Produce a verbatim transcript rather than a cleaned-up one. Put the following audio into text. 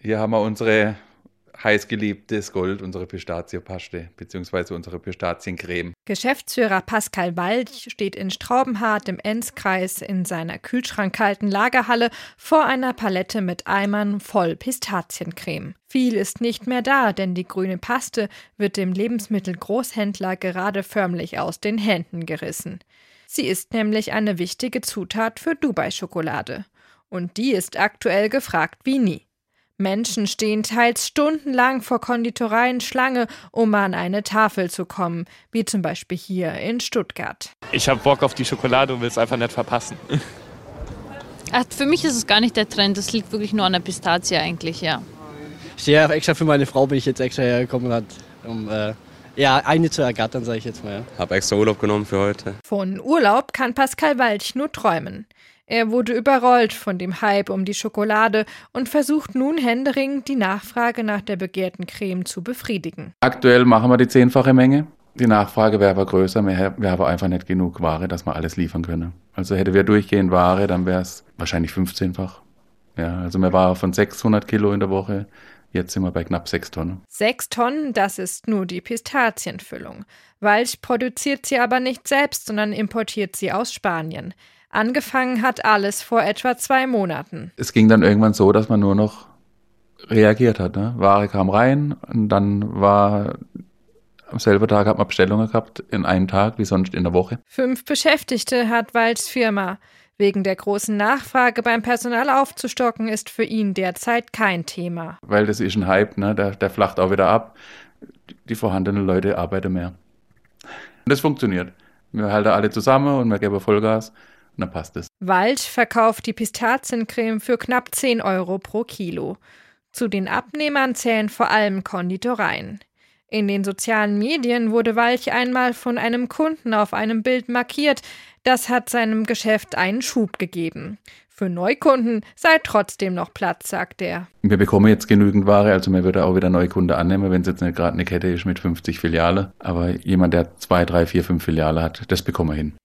Hier haben wir unsere heißgeliebtes Gold, unsere Pistazienpaste bzw. unsere Pistaziencreme. Geschäftsführer Pascal Walch steht in Straubenhardt im Enzkreis in seiner kühlschrankkalten Lagerhalle vor einer Palette mit Eimern voll Pistaziencreme. Viel ist nicht mehr da, denn die grüne Paste wird dem Lebensmittelgroßhändler gerade förmlich aus den Händen gerissen. Sie ist nämlich eine wichtige Zutat für Dubai-Schokolade. Und die ist aktuell gefragt wie nie. Menschen stehen teils stundenlang vor Konditoreien Schlange, um an eine Tafel zu kommen, wie zum Beispiel hier in Stuttgart. Ich habe Bock auf die Schokolade und will es einfach nicht verpassen. Ach, für mich ist es gar nicht der Trend, das liegt wirklich nur an der Pistazie eigentlich, ja. Ich stehe ja extra für meine Frau, bin ich jetzt extra hergekommen, hat, um äh, ja, eine zu ergattern, sage ich jetzt mal. Ja. Habe extra Urlaub genommen für heute. Von Urlaub kann Pascal Walch nur träumen. Er wurde überrollt von dem Hype um die Schokolade und versucht nun händeringend die Nachfrage nach der begehrten Creme zu befriedigen. Aktuell machen wir die zehnfache Menge. Die Nachfrage wäre aber größer, wir haben aber einfach nicht genug Ware, dass wir alles liefern können. Also hätte wir durchgehend Ware, dann wäre es wahrscheinlich fünfzehnfach. Ja, also wir waren von sechshundert Kilo in der Woche, jetzt sind wir bei knapp sechs Tonnen. Sechs Tonnen, das ist nur die Pistazienfüllung. Walch produziert sie aber nicht selbst, sondern importiert sie aus Spanien. Angefangen hat alles vor etwa zwei Monaten. Es ging dann irgendwann so, dass man nur noch reagiert hat. Ne? Ware kam rein und dann war am selben Tag hat man Bestellungen gehabt, in einem Tag wie sonst in der Woche. Fünf Beschäftigte hat Walchs Firma. Wegen der großen Nachfrage beim Personal aufzustocken, ist für ihn derzeit kein Thema. Weil das ist ein Hype, ne? der, der flacht auch wieder ab. Die vorhandenen Leute arbeiten mehr. Und das funktioniert. Wir halten alle zusammen und wir geben Vollgas. Und dann passt es. Walch verkauft die Pistaziencreme für knapp zehn Euro pro Kilo. Zu den Abnehmern zählen vor allem Konditoreien. In den sozialen Medien wurde Walch einmal von einem Kunden auf einem Bild markiert. Das hat seinem Geschäft einen Schub gegeben. Für Neukunden sei trotzdem noch Platz, sagt er. Wir bekommen jetzt genügend Ware, also man würde auch wieder Neukunde annehmen, wenn es jetzt nicht gerade eine Kette ist mit fünfzig Filialen. Aber jemand, der zwei, drei, vier, fünf Filialen hat, das bekommen wir hin.